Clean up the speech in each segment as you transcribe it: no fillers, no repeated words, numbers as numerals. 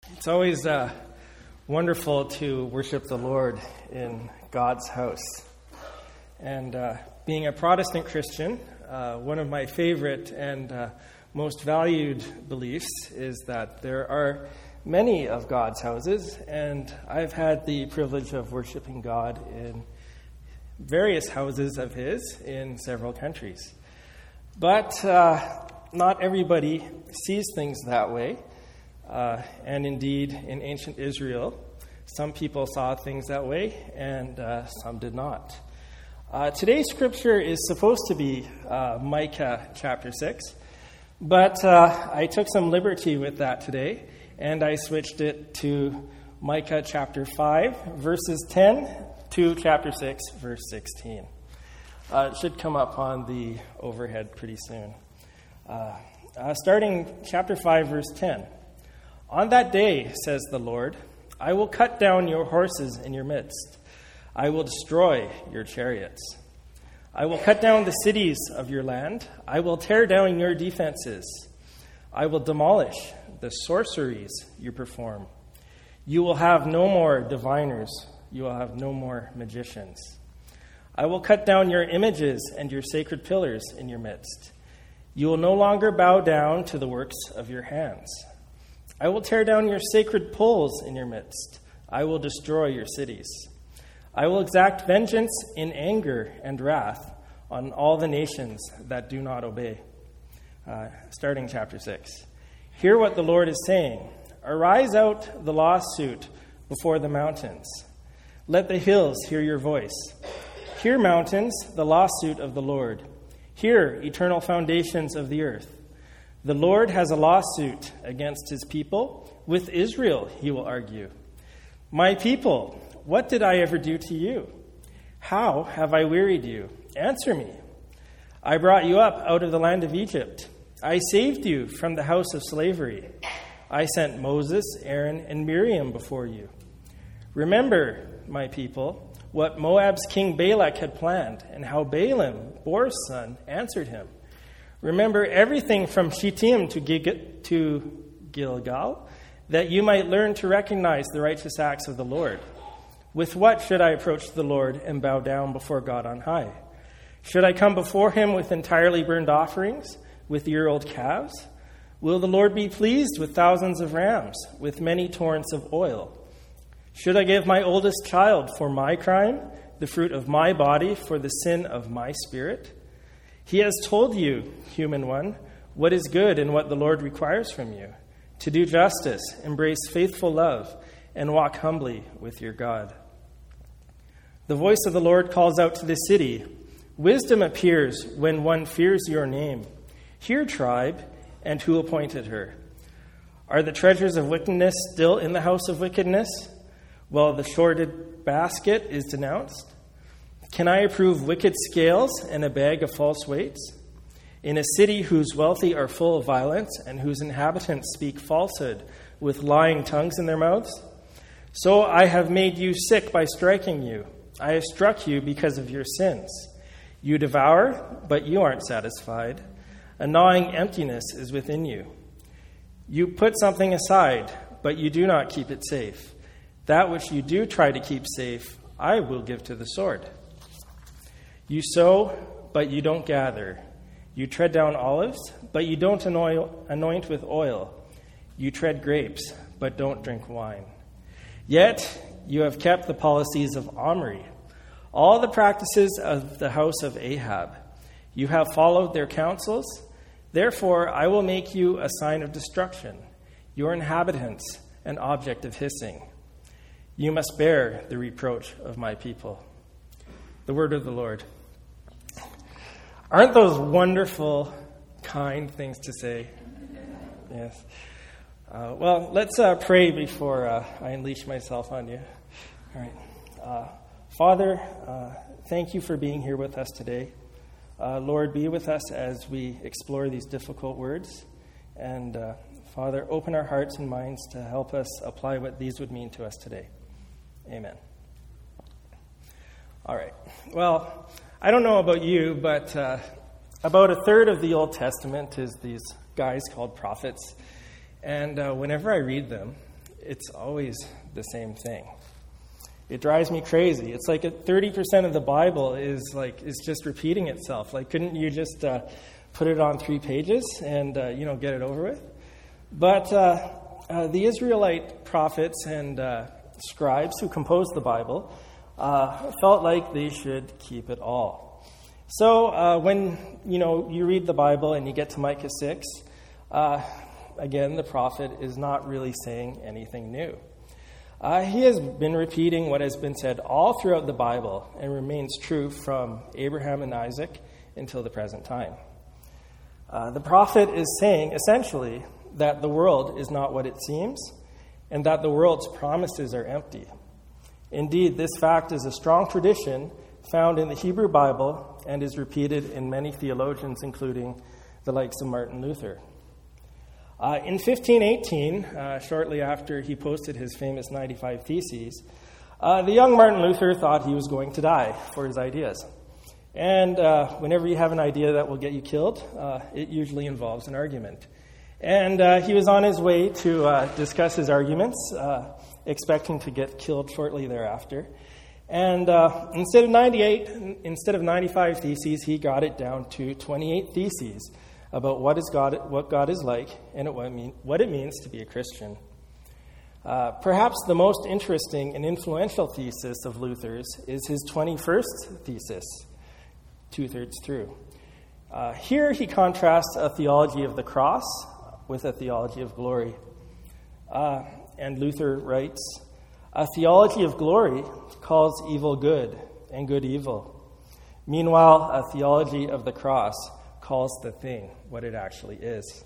It's always wonderful to worship the Lord in God's house. And being a Protestant Christian, one of my favorite and most valued beliefs is that there are many of God's houses, and I've had the privilege of worshiping God in various houses of His in several countries. But not everybody sees things that way. And indeed, in ancient Israel, some people saw things that way, and some did not. Today's scripture is supposed to be Micah chapter 6, but I took some liberty with that today, and I switched it to Micah chapter 5, verses 10 to chapter 6, verse 16. It should come up on the overhead pretty soon. Starting chapter 5, verse 10. On that day, says the Lord, I will cut down your horses in your midst. I will destroy your chariots. I will cut down the cities of your land. I will tear down your defenses. I will demolish the sorceries you perform. You will have no more diviners. You will have no more magicians. I will cut down your images and your sacred pillars in your midst. You will no longer bow down to the works of your hands. I will tear down your sacred poles in your midst. I will destroy your cities. I will exact vengeance in anger and wrath on all the nations that do not obey. Starting chapter 6. Hear what the Lord is saying. Arise out the lawsuit before the mountains. Let the hills hear your voice. Hear, mountains, the lawsuit of the Lord. Hear, eternal foundations of the earth. The Lord has a lawsuit against his people. With Israel, he will argue. My people, what did I ever do to you? How have I wearied you? Answer me. I brought you up out of the land of Egypt. I saved you from the house of slavery. I sent Moses, Aaron, and Miriam before you. Remember, my people, what Moab's king Balak had planned, and how Balaam, Beor's son, answered him. Remember everything from Shittim to Gilgal, that you might learn to recognize the righteous acts of the Lord. With what should I approach the Lord and bow down before God on high? Should I come before him with entirely burned offerings, with year-old calves? Will the Lord be pleased with thousands of rams, with many torrents of oil? Should I give my oldest child for my crime, the fruit of my body for the sin of my spirit? He has told you, human one, what is good and what the Lord requires from you, to do justice, embrace faithful love, and walk humbly with your God. The voice of the Lord calls out to the city. Wisdom appears when one fears your name. Hear, tribe, and who appointed her? Are the treasures of wickedness still in the house of wickedness, while the shorted basket is denounced? Can I approve wicked scales and a bag of false weights? In a city whose wealthy are full of violence and whose inhabitants speak falsehood with lying tongues in their mouths? So I have made you sick by striking you. I have struck you because of your sins. You devour, but you aren't satisfied. A gnawing emptiness is within you. You put something aside, but you do not keep it safe. That which you do try to keep safe, I will give to the sword. You sow, but you don't gather. You tread down olives, but you don't anoint with oil. You tread grapes, but don't drink wine. Yet you have kept the policies of Omri, all the practices of the house of Ahab. You have followed their counsels. Therefore, I will make you a sign of destruction, your inhabitants an object of hissing. You must bear the reproach of my people. The word of the Lord. Aren't those wonderful, kind things to say? Yes. Well, let's pray before I unleash myself on you. All right. Father, thank you for being here with us today. Lord, be with us as we explore these difficult words. And Father, open our hearts and minds to help us apply what these would mean to us today. Amen. All right. Well, I don't know about you, but about a third of the Old Testament is these guys called prophets. And whenever I read them, it's always the same thing. It drives me crazy. It's like 30% of the Bible is just repeating itself. Like, couldn't you just put it on 3 pages and get it over with? But the Israelite prophets and scribes who composed the Bible felt like they should keep it all. So when you read the Bible and you get to Micah 6, again, the prophet is not really saying anything new. He has been repeating what has been said all throughout the Bible and remains true from Abraham and Isaac until the present time. The prophet is saying, essentially, that the world is not what it seems and that the world's promises are empty. Indeed, this fact is a strong tradition found in the Hebrew Bible and is repeated in many theologians, including the likes of Martin Luther. In 1518, shortly after he posted his famous 95 Theses, the young Martin Luther thought he was going to die for his ideas. And whenever you have an idea that will get you killed, it usually involves an argument. And he was on his way to discuss his arguments, expecting to get killed shortly thereafter. And instead of 95 Theses, he got it down to 28 Theses about what God is like and what it means to be a Christian. Perhaps the most interesting and influential thesis of Luther's is his 21st thesis, 2/3 through. Here he contrasts a theology of the cross with a theology of glory. And Luther writes, "A theology of glory calls evil good and good evil. Meanwhile, a theology of the cross calls the thing what it actually is."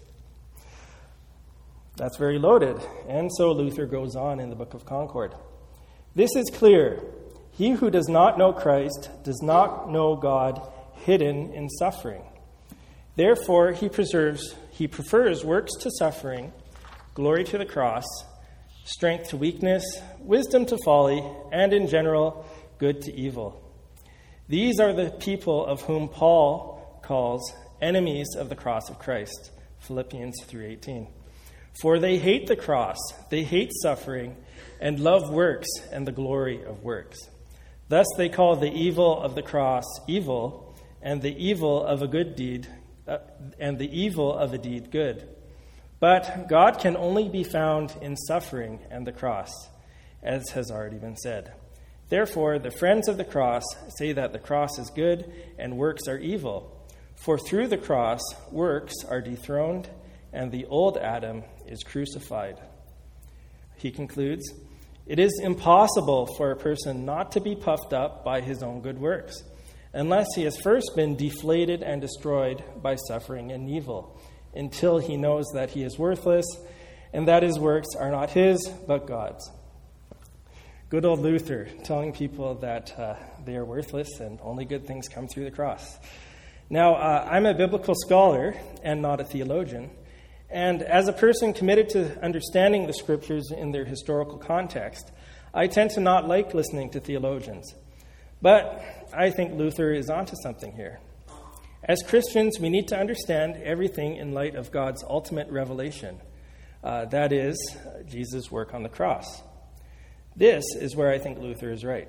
That's very loaded. And so Luther goes on in the Book of Concord. "This is clear. He who does not know Christ does not know God hidden in suffering. Therefore, he prefers works to suffering, glory to the cross, strength to weakness, wisdom to folly, and in general, good to evil. These are the people of whom Paul calls enemies of the cross of Christ." Philippians 3:18. "For they hate the cross, they hate suffering, and love works and the glory of works. Thus they call the evil of the cross evil, and the evil of a good deed, and the evil of a deed good. But God can only be found in suffering and the cross, as has already been said. Therefore, the friends of the cross say that the cross is good and works are evil. For through the cross, works are dethroned, and the old Adam is crucified." He concludes, "It is impossible for a person not to be puffed up by his own good works, unless he has first been deflated and destroyed by suffering and evil, until he knows that he is worthless and that his works are not his, but God's." Good old Luther telling people that they are worthless and only good things come through the cross. Now, I'm a biblical scholar and not a theologian, and as a person committed to understanding the scriptures in their historical context, I tend to not like listening to theologians. But I think Luther is onto something here. As Christians, we need to understand everything in light of God's ultimate revelation, that is, Jesus' work on the cross. This is where I think Luther is right.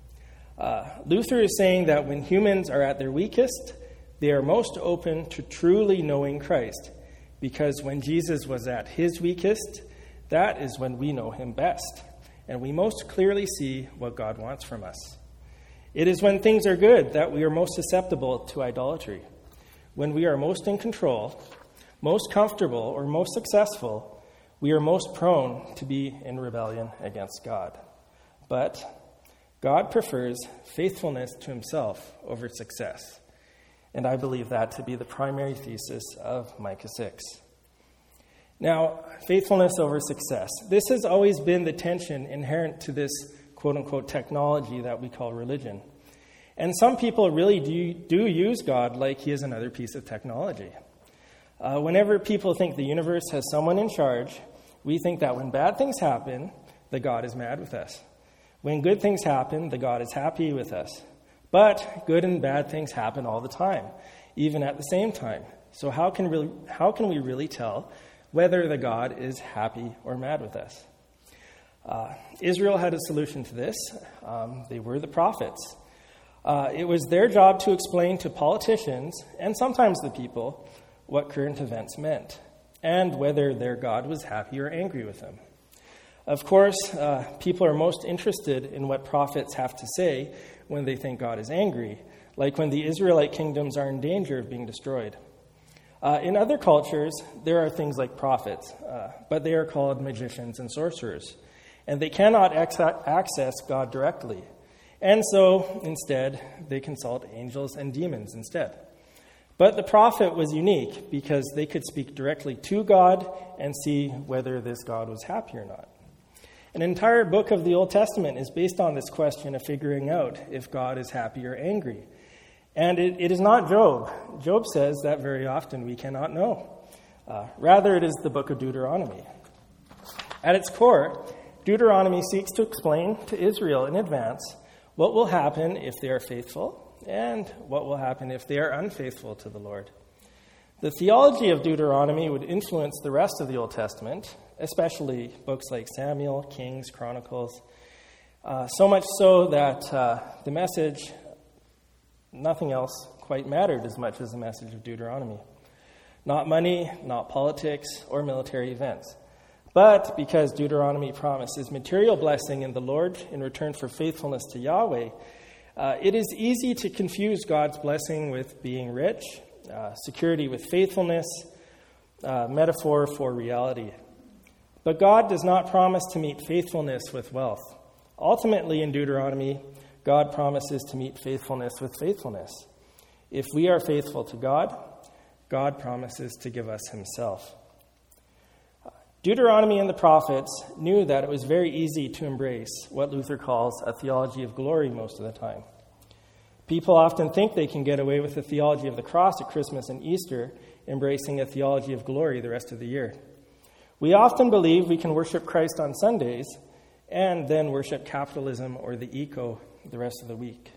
Luther is saying that when humans are at their weakest, they are most open to truly knowing Christ, because when Jesus was at his weakest, that is when we know him best, and we most clearly see what God wants from us. It is when things are good that we are most susceptible to idolatry. When we are most in control, most comfortable, or most successful, we are most prone to be in rebellion against God. But God prefers faithfulness to himself over success. And I believe that to be the primary thesis of Micah 6. Now, faithfulness over success. This has always been the tension inherent to this quote-unquote technology that we call religion. And some people really do use God like he is another piece of technology. Whenever people think the universe has someone in charge, we think that when bad things happen, the God is mad with us. When good things happen, the God is happy with us. But good and bad things happen all the time, even at the same time. So how can we really tell whether the God is happy or mad with us? Israel had a solution to this. They were the prophets. It was their job to explain to politicians, and sometimes the people, what current events meant, and whether their God was happy or angry with them. Of course, people are most interested in what prophets have to say when they think God is angry, like when the Israelite kingdoms are in danger of being destroyed. In other cultures, there are things like prophets, but they are called magicians and sorcerers, and they cannot access God directly. And so, instead, they consult angels and demons instead. But the prophet was unique because they could speak directly to God and see whether this God was happy or not. An entire book of the Old Testament is based on this question of figuring out if God is happy or angry. And it is not Job. Job says that very often we cannot know. Rather, it is the book of Deuteronomy. At its core, Deuteronomy seeks to explain to Israel in advance what will happen if they are faithful and what will happen if they are unfaithful to the Lord. The theology of Deuteronomy would influence the rest of the Old Testament, especially books like Samuel, Kings, Chronicles, so much so that the message, nothing else quite mattered as much as the message of Deuteronomy. Not money, not politics, or military events. But because Deuteronomy promises material blessing in the Lord in return for faithfulness to Yahweh, it is easy to confuse God's blessing with being rich, security with faithfulness, metaphor for reality. But God does not promise to meet faithfulness with wealth. Ultimately, in Deuteronomy, God promises to meet faithfulness with faithfulness. If we are faithful to God, God promises to give us himself. Deuteronomy and the prophets knew that it was very easy to embrace what Luther calls a theology of glory most of the time. People often think they can get away with the theology of the cross at Christmas and Easter, embracing a theology of glory the rest of the year. We often believe we can worship Christ on Sundays and then worship capitalism or the eco the rest of the week.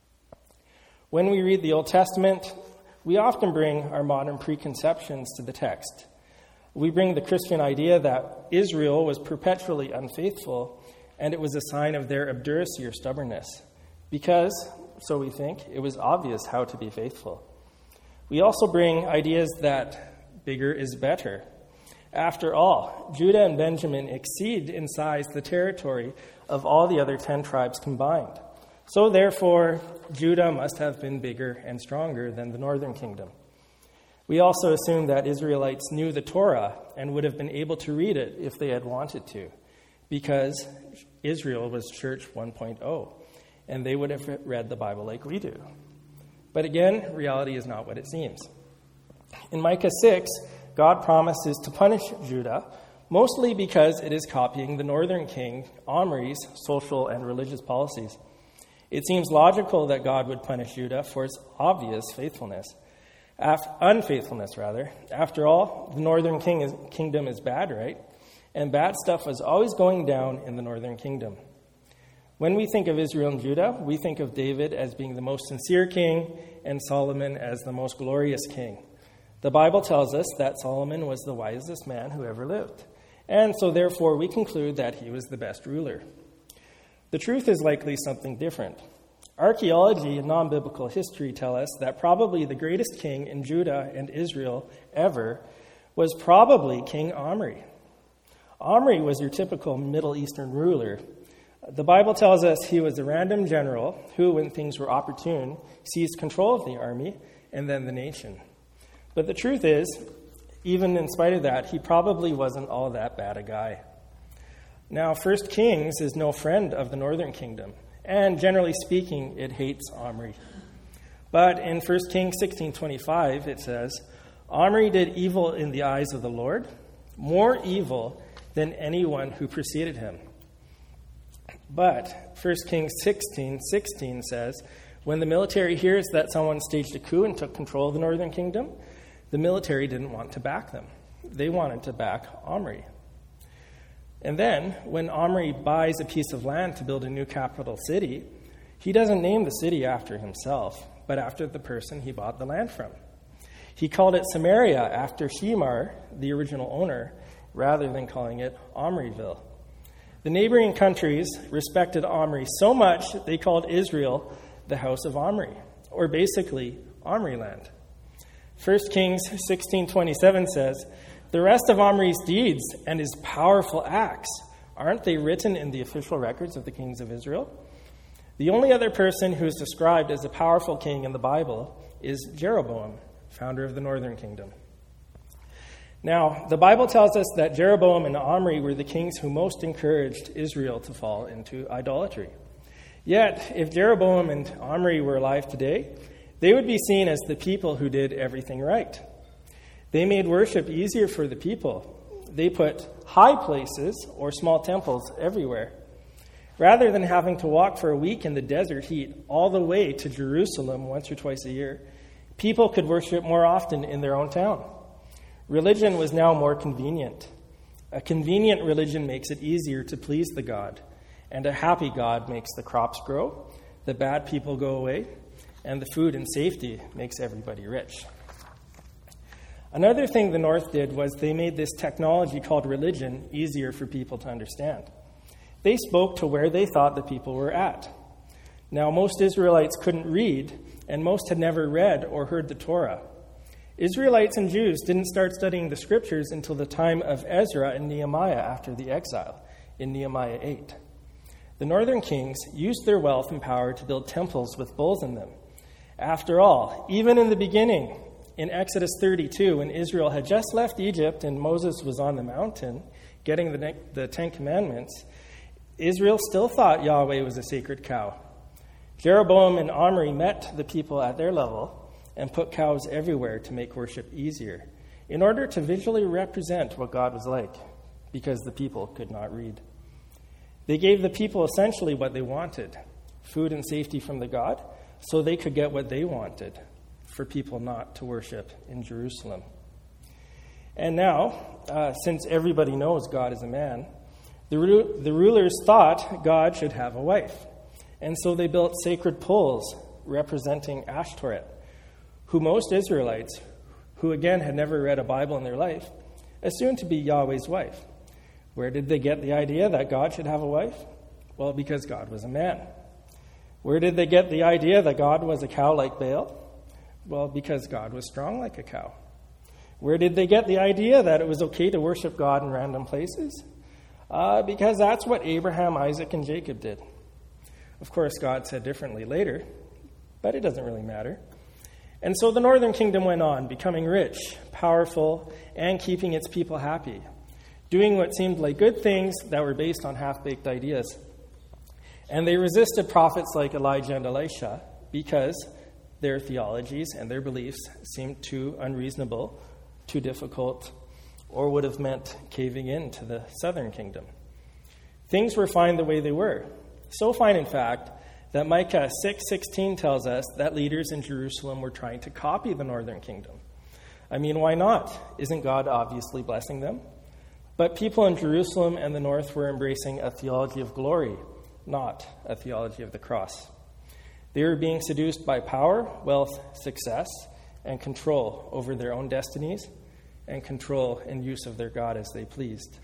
When we read the Old Testament, we often bring our modern preconceptions to the text. We bring the Christian idea that Israel was perpetually unfaithful, and it was a sign of their obduracy or stubbornness, because, so we think, it was obvious how to be faithful. We also bring ideas that bigger is better. After all, Judah and Benjamin exceed in size the territory of all the other 10 tribes combined. So therefore, Judah must have been bigger and stronger than the northern kingdom. We also assume that Israelites knew the Torah and would have been able to read it if they had wanted to, because Israel was Church 1.0, and they would have read the Bible like we do. But again, reality is not what it seems. In Micah 6, God promises to punish Judah, mostly because it is copying the northern king, Omri's, social and religious policies. It seems logical that God would punish Judah for its obvious unfaithfulness. After all, the northern kingdom is bad, right? And bad stuff was always going down in the northern kingdom. When we think of Israel and Judah, we think of David as being the most sincere king and Solomon as the most glorious king. The Bible tells us that Solomon was the wisest man who ever lived. And so therefore we conclude that he was the best ruler. The truth is likely something different. Archaeology and non-biblical history tell us that probably the greatest king in Judah and Israel ever was probably King Omri. Omri was your typical Middle Eastern ruler. The Bible tells us he was a random general who, when things were opportune, seized control of the army and then the nation. But the truth is, even in spite of that, he probably wasn't all that bad a guy. Now, 1 Kings is no friend of the northern kingdom, and generally speaking, it hates Omri. But in 1 Kings 16:25, it says, Omri did evil in the eyes of the Lord, more evil than anyone who preceded him. But 1 Kings 16:16 says, when the military hears that someone staged a coup and took control of the northern kingdom, the military didn't want to back them. They wanted to back Omri. And then, when Omri buys a piece of land to build a new capital city, he doesn't name the city after himself, but after the person he bought the land from. He called it Samaria after Shemar, the original owner, rather than calling it Omriville. The neighboring countries respected Omri so much they called Israel the house of Omri, or basically Omri land. 1 Kings 16:27 says, "The rest of Omri's deeds and his powerful acts, aren't they written in the official records of the kings of Israel?" The only other person who is described as a powerful king in the Bible is Jeroboam, founder of the northern kingdom. Now, the Bible tells us that Jeroboam and Omri were the kings who most encouraged Israel to fall into idolatry. Yet, if Jeroboam and Omri were alive today, they would be seen as the people who did everything right. They made worship easier for the people. They put high places or small temples everywhere. Rather than having to walk for a week in the desert heat all the way to Jerusalem once or twice a year, people could worship more often in their own town. Religion was now more convenient. A convenient religion makes it easier to please the God, and a happy God makes the crops grow, the bad people go away, and the food and safety makes everybody rich. Another thing the North did was they made this technology called religion easier for people to understand. They spoke to where they thought the people were at. Now, most Israelites couldn't read, and most had never read or heard the Torah. Israelites and Jews didn't start studying the scriptures until the time of Ezra and Nehemiah after the exile, in Nehemiah 8. The northern kings used their wealth and power to build temples with bulls in them. After all, even in the beginning, in Exodus 32, when Israel had just left Egypt and Moses was on the mountain getting the Ten Commandments, Israel still thought Yahweh was a sacred cow. Jeroboam and Omri met the people at their level and put cows everywhere to make worship easier, in order to visually represent what God was like, because the people could not read. They gave the people essentially what they wanted, food and safety from the God, so they could get what they wanted, for people not to worship in Jerusalem. And now, since everybody knows God is a man, the rulers thought God should have a wife. And so they built sacred poles representing Ashtoreth, who most Israelites, who again had never read a Bible in their life, assumed to be Yahweh's wife. Where did they get the idea that God should have a wife? Well, because God was a man. Where did they get the idea that God was a cow like Baal? Well, because God was strong like a cow. Where did they get the idea that it was okay to worship God in random places? Because that's what Abraham, Isaac, and Jacob did. Of course, God said differently later, but it doesn't really matter. And so the northern kingdom went on, becoming rich, powerful, and keeping its people happy, doing what seemed like good things that were based on half-baked ideas. And they resisted prophets like Elijah and Elisha because their theologies and their beliefs seemed too unreasonable, too difficult, or would have meant caving in to the southern kingdom. Things were fine the way they were. So fine, in fact, that Micah 6:16 tells us that leaders in Jerusalem were trying to copy the northern kingdom. I mean, why not? Isn't God obviously blessing them? But people in Jerusalem and the north were embracing a theology of glory, not a theology of the cross. They were being seduced by power, wealth, success, and control over their own destinies and control and use of their God as they pleased.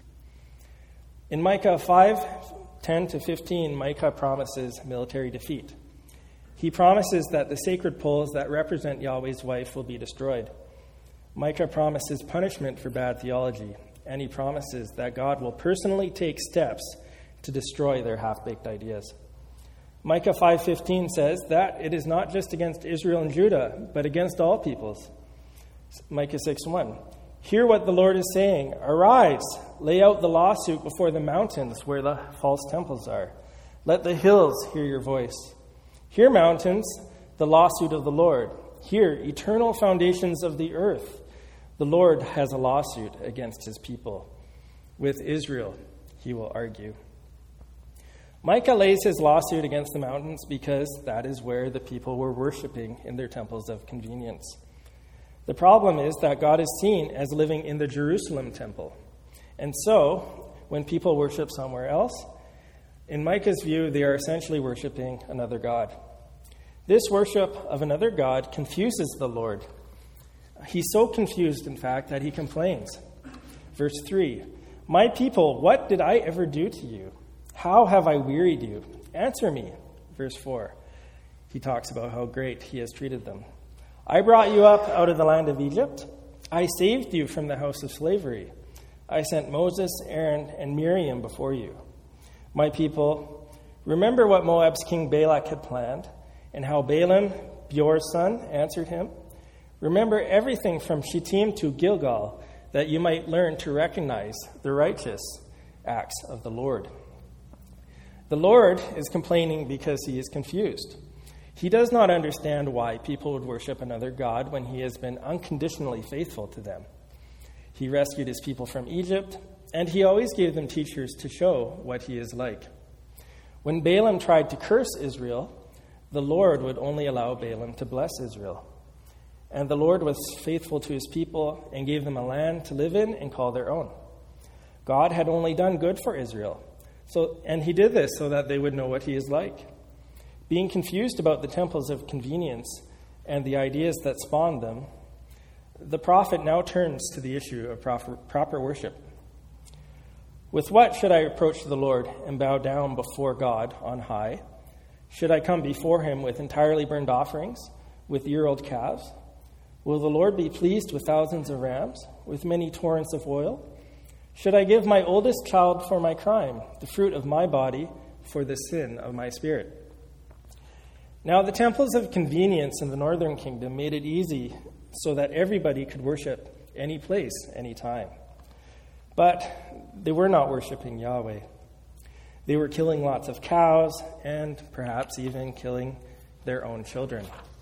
In Micah 5:10-15, Micah promises military defeat. He promises that the sacred poles that represent Yahweh's wife will be destroyed. Micah promises punishment for bad theology, and he promises that God will personally take steps to destroy their half-baked ideas. Micah 5:15 says that it is not just against Israel and Judah, but against all peoples. Micah 6:1, hear what the Lord is saying. Arise, lay out the lawsuit before the mountains where the false temples are. Let the hills hear your voice. Hear, mountains, the lawsuit of the Lord. Hear, eternal foundations of the earth. The Lord has a lawsuit against his people. With Israel, he will argue. Micah lays his lawsuit against the mountains because that is where the people were worshiping in their temples of convenience. The problem is that God is seen as living in the Jerusalem temple. And so, when people worship somewhere else, in Micah's view, they are essentially worshiping another god. This worship of another god confuses the Lord. He's so confused, in fact, that he complains. Verse 3, my people, what did I ever do to you? How have I wearied you? Answer me. Verse 4. He talks about how great he has treated them. I brought you up out of the land of Egypt. I saved you from the house of slavery. I sent Moses, Aaron, and Miriam before you. My people, remember what Moab's king Balak had planned, and how Balaam, Beor's son, answered him. Remember everything from Shittim to Gilgal, that you might learn to recognize the righteous acts of the Lord. The Lord is complaining because he is confused. He does not understand why people would worship another god when he has been unconditionally faithful to them. He rescued his people from Egypt, and he always gave them teachers to show what he is like. When Balaam tried to curse Israel, the Lord would only allow Balaam to bless Israel. And the Lord was faithful to his people and gave them a land to live in and call their own. God had only done good for Israel, and he did this so that they would know what he is like. Being confused about the temples of convenience and the ideas that spawned them, the prophet now turns to the issue of proper worship. With what should I approach the Lord and bow down before God on high? Should I come before him with entirely burned offerings, with year-old calves? Will the Lord be pleased with thousands of rams, with many torrents of oil? Should I give my oldest child for my crime, the fruit of my body for the sin of my spirit? Now, the temples of convenience in the northern kingdom made it easy so that everybody could worship any place, any time. But they were not worshiping Yahweh. They were killing lots of cows and perhaps even killing their own children.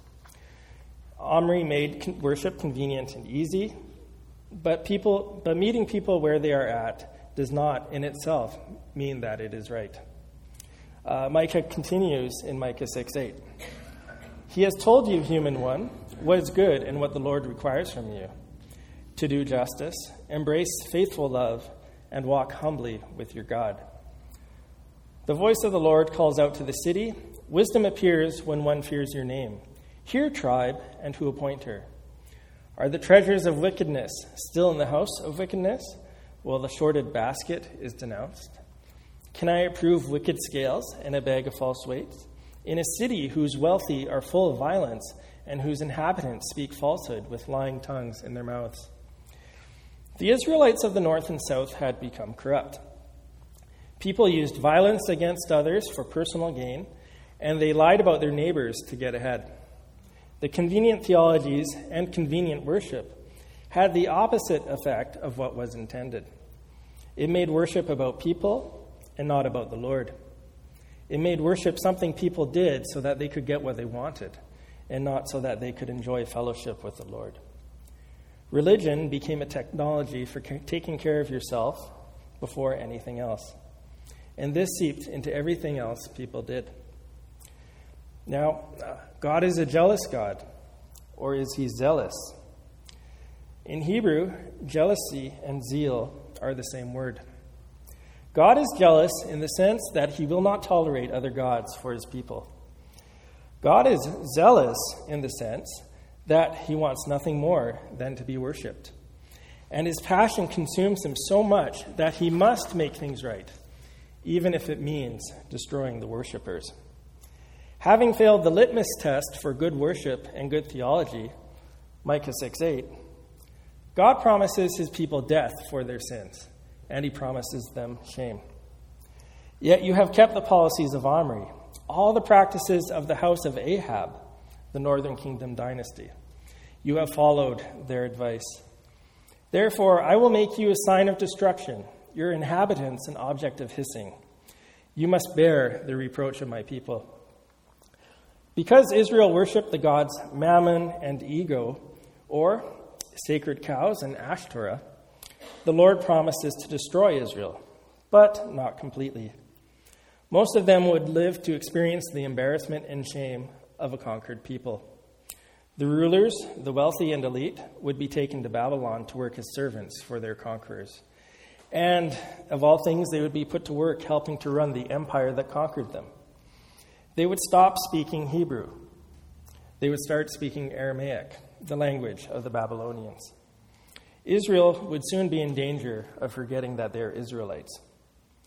Omri made worship convenient and easy, but meeting people where they are at does not in itself mean that it is right. Micah continues in Micah 6:8. He has told you, human one, what is good and what the Lord requires from you: to do justice, embrace faithful love, and walk humbly with your God. The voice of the Lord calls out to the city. Wisdom appears when one fears your name. Hear, tribe, and who appoint her. Are the treasures of wickedness still in the house of wickedness? Well, the shorted basket is denounced. Can I approve wicked scales and a bag of false weights? In a city whose wealthy are full of violence and whose inhabitants speak falsehood with lying tongues in their mouths. The Israelites of the north and south had become corrupt. People used violence against others for personal gain, and they lied about their neighbors to get ahead. The convenient theologies and convenient worship had the opposite effect of what was intended. It made worship about people and not about the Lord. It made worship something people did so that they could get what they wanted, and not so that they could enjoy fellowship with the Lord. Religion became a technology for taking care of yourself before anything else. And this seeped into everything else people did. Now, God is a jealous God, or is he zealous? In Hebrew, jealousy and zeal are the same word. God is jealous in the sense that he will not tolerate other gods for his people. God is zealous in the sense that he wants nothing more than to be worshipped. And his passion consumes him so much that he must make things right, even if it means destroying the worshipers. Having failed the litmus test for good worship and good theology, Micah 6:8, God promises his people death for their sins, and he promises them shame. Yet you have kept the policies of Omri, all the practices of the house of Ahab, the northern kingdom dynasty. You have followed their advice. Therefore, I will make you a sign of destruction, your inhabitants an object of hissing. You must bear the reproach of my people. Because Israel worshipped the gods Mammon and Ego, or sacred cows and Ashtoreth, the Lord promises to destroy Israel, but not completely. Most of them would live to experience the embarrassment and shame of a conquered people. The rulers, the wealthy and elite, would be taken to Babylon to work as servants for their conquerors. And, of all things, they would be put to work helping to run the empire that conquered them. They would stop speaking Hebrew. They would start speaking Aramaic, the language of the Babylonians. Israel would soon be in danger of forgetting that they are Israelites.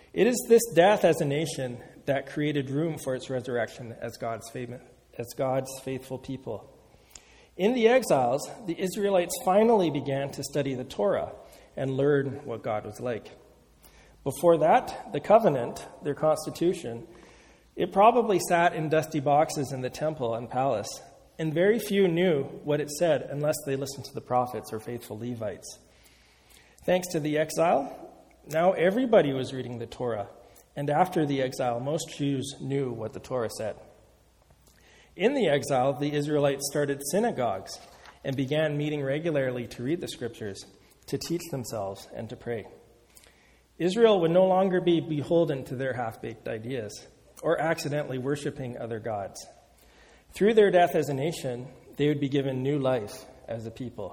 It is this death as a nation that created room for its resurrection as God's faithful people. In the exiles, the Israelites finally began to study the Torah and learn what God was like. Before that, the covenant, their constitution, it probably sat in dusty boxes in the temple and palace, and very few knew what it said unless they listened to the prophets or faithful Levites. Thanks to the exile, now everybody was reading the Torah, and after the exile, most Jews knew what the Torah said. In the exile, the Israelites started synagogues and began meeting regularly to read the scriptures, to teach themselves, and to pray. Israel would no longer be beholden to their half-baked ideas or accidentally worshiping other gods. Through their death as a nation, they would be given new life as a people.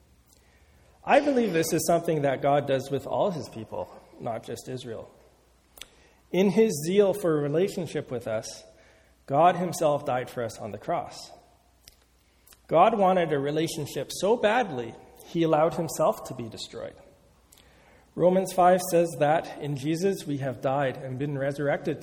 I believe this is something that God does with all his people, not just Israel. In his zeal for a relationship with us, God himself died for us on the cross. God wanted a relationship so badly, he allowed himself to be destroyed. Romans 5 says that in Jesus we have died and been resurrected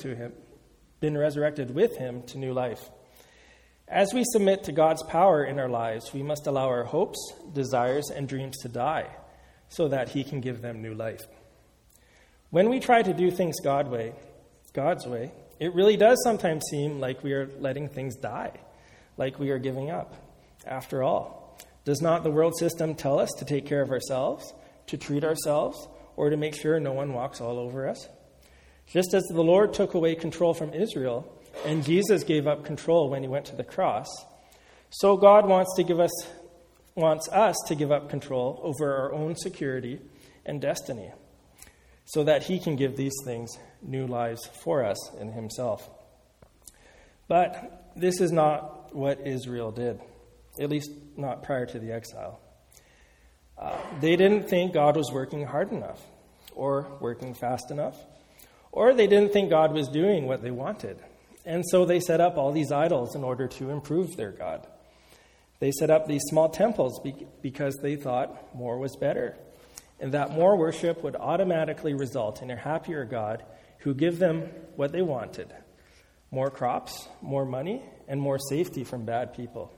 with him to new life. As we submit to God's power in our lives, we must allow our hopes, desires, and dreams to die so that he can give them new life. When we try to do things God's way, it really does sometimes seem like we are letting things die, like we are giving up. After all, does not the world system tell us to take care of ourselves, to treat ourselves, or to make sure no one walks all over us? Just as the Lord took away control from Israel, and Jesus gave up control when he went to the cross, so God wants us to give up control over our own security and destiny, so that he can give these things new lives for us in himself. But this is not what Israel did, at least not prior to the exile. They didn't think God was working hard enough or working fast enough, or they didn't think God was doing what they wanted. And so they set up all these idols in order to improve their God. They set up these small temples because they thought more was better, and that more worship would automatically result in a happier God who give them what they wanted: more crops, more money, and more safety from bad people.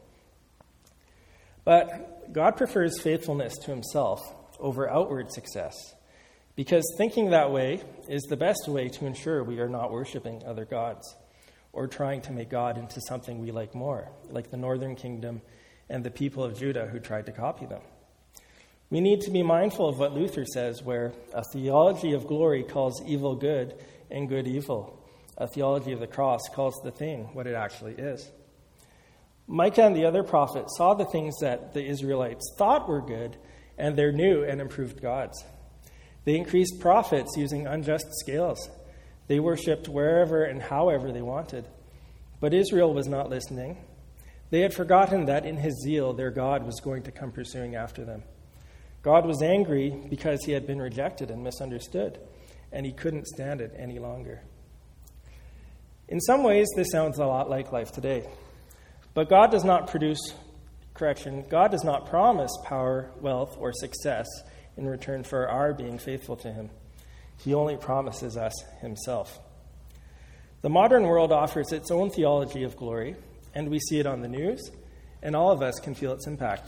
But God prefers faithfulness to himself over outward success, because thinking that way is the best way to ensure we are not worshiping other gods or trying to make God into something we like more, like the northern kingdom and the people of Judah who tried to copy them. We need to be mindful of what Luther says, where a theology of glory calls evil good and good evil. A theology of the cross calls the thing what it actually is. Micah and the other prophets saw the things that the Israelites thought were good and their new and improved gods. They increased profits using unjust scales. They worshipped wherever and however they wanted. But Israel was not listening. They had forgotten that in his zeal, their God was going to come pursuing after them. God was angry because he had been rejected and misunderstood, and he couldn't stand it any longer. In some ways, this sounds a lot like life today. But God does not promise power, wealth, or success in return for our being faithful to him. He only promises us himself. The modern world offers its own theology of glory, and we see it on the news, and all of us can feel its impact.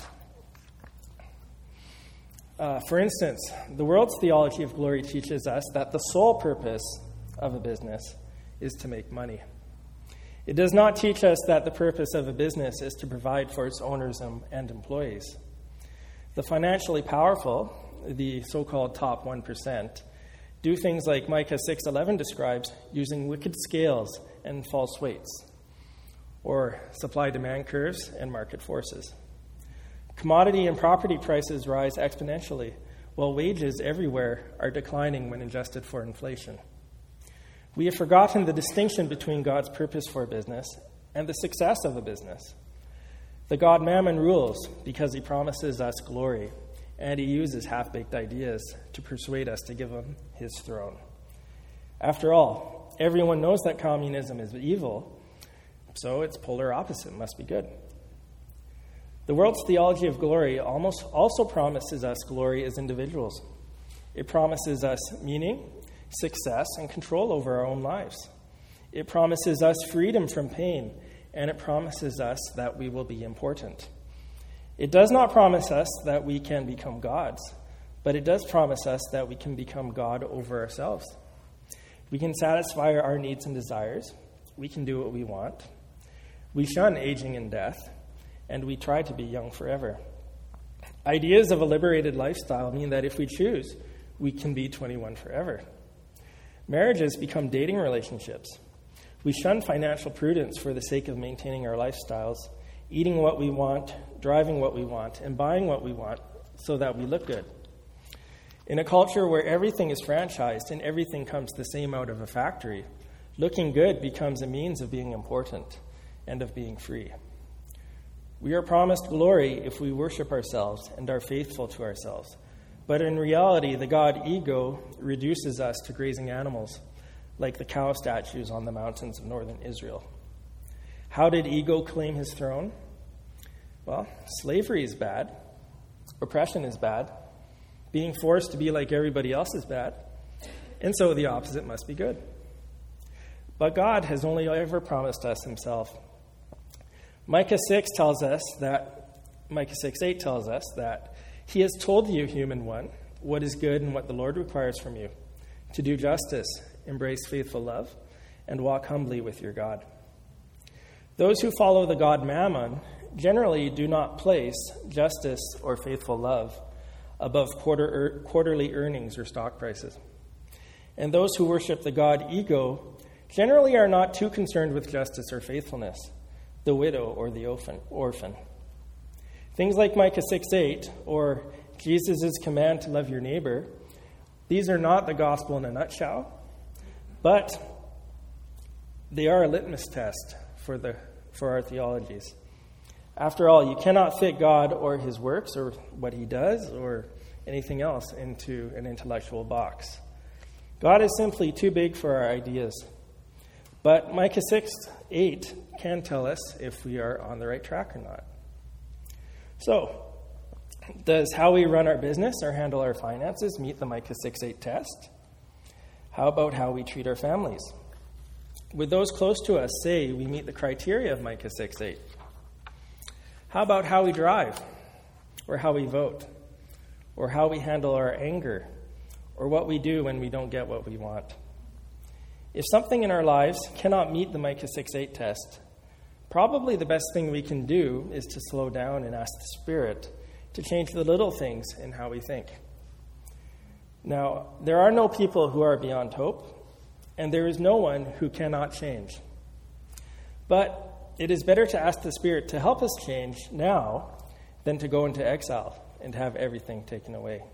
For instance, the world's theology of glory teaches us that the sole purpose of a business is to make money. It does not teach us that the purpose of a business is to provide for its owners and employees. The financially powerful, the so-called top 1%, do things like Micah 6:11 describes, using wicked scales and false weights, or supply-demand curves and market forces. Commodity and property prices rise exponentially, while wages everywhere are declining when adjusted for inflation. We have forgotten the distinction between God's purpose for a business and the success of a business. The God Mammon rules because he promises us glory, and he uses half-baked ideas to persuade us to give him his throne. After all, everyone knows that communism is evil, so its polar opposite must be good. The world's theology of glory also promises us glory as individuals. It promises us meaning, success, and control over our own lives. It promises us freedom from pain, and it promises us that we will be important. It does not promise us that we can become gods, but it does promise us that we can become God over ourselves. We can satisfy our needs and desires. We can do what we want. We shun aging and death, and we try to be young forever. Ideas of a liberated lifestyle mean that if we choose, we can be 21 forever. Marriages become dating relationships. We shun financial prudence for the sake of maintaining our lifestyles, eating what we want, driving what we want, and buying what we want so that we look good. In a culture where everything is franchised and everything comes the same out of a factory, looking good becomes a means of being important and of being free. We are promised glory if we worship ourselves and are faithful to ourselves. But in reality, the god ego reduces us to grazing animals, like the cow statues on the mountains of northern Israel. How did ego claim his throne? Well, slavery is bad. Oppression is bad. Being forced to be like everybody else is bad. And so the opposite must be good. But God has only ever promised us himself. Micah 6:8 tells us that he has told you, human one, what is good and what the Lord requires from you, to do justice, embrace faithful love, and walk humbly with your God. Those who follow the god Mammon generally do not place justice or faithful love above quarterly earnings or stock prices. And those who worship the god Ego generally are not too concerned with justice or faithfulness, the widow or the orphan. Things like Micah 6:8 or Jesus' command to love your neighbor, these are not the gospel in a nutshell, but they are a litmus test for our theologies. After all, you cannot fit God or his works or what he does or anything else into an intellectual box. God is simply too big for our ideas. But Micah 6:8 can tell us if we are on the right track or not. So, does how we run our business or handle our finances meet the Micah 6:8 test? How about how we treat our families? Would those close to us say we meet the criteria of Micah 6:8? How about how we drive, or how we vote, or how we handle our anger, or what we do when we don't get what we want? If something in our lives cannot meet the Micah 6:8 test, probably the best thing we can do is to slow down and ask the Spirit to change the little things in how we think. Now, there are no people who are beyond hope, and there is no one who cannot change. But it is better to ask the Spirit to help us change now than to go into exile and have everything taken away.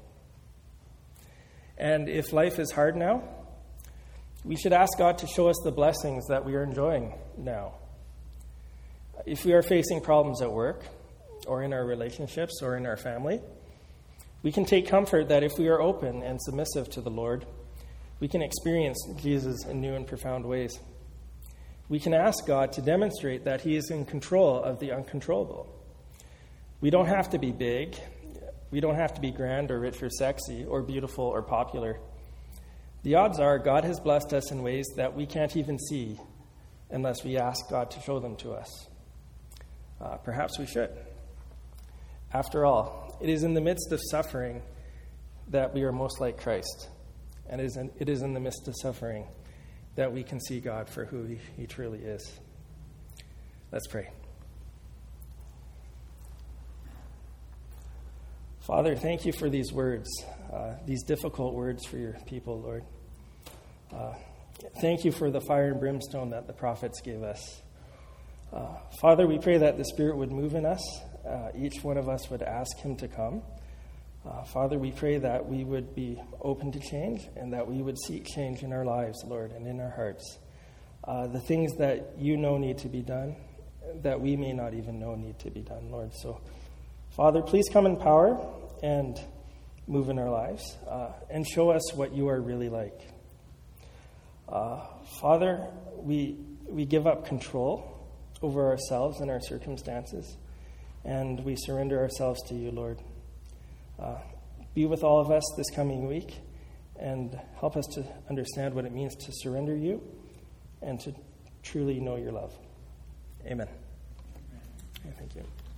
And if life is hard now, we should ask God to show us the blessings that we are enjoying now. If we are facing problems at work, or in our relationships, or in our family, we can take comfort that if we are open and submissive to the Lord, we can experience Jesus in new and profound ways. We can ask God to demonstrate that he is in control of the uncontrollable. We don't have to be big. We don't have to be grand or rich or sexy or beautiful or popular. The odds are God has blessed us in ways that we can't even see unless we ask God to show them to us. Perhaps we should. After all, it is in the midst of suffering that we are most like Christ. And it is in the midst of suffering that we can see God for who he truly is. Let's pray. Father, thank you for these words, these difficult words for your people, Lord. Thank you for the fire and brimstone that the prophets gave us. Father, we pray that the Spirit would move in us. Each one of us would ask him to come. Father, we pray that we would be open to change and that we would seek change in our lives, Lord, and in our hearts. The things that you know need to be done, that we may not even know need to be done, Lord. So, Father, please come in power and move in our lives and show us what you are really like. Father, we give up control over ourselves and our circumstances, and we surrender ourselves to you, Lord. Be with all of us this coming week, and help us to understand what it means to surrender you and to truly know your love. Amen. Thank you.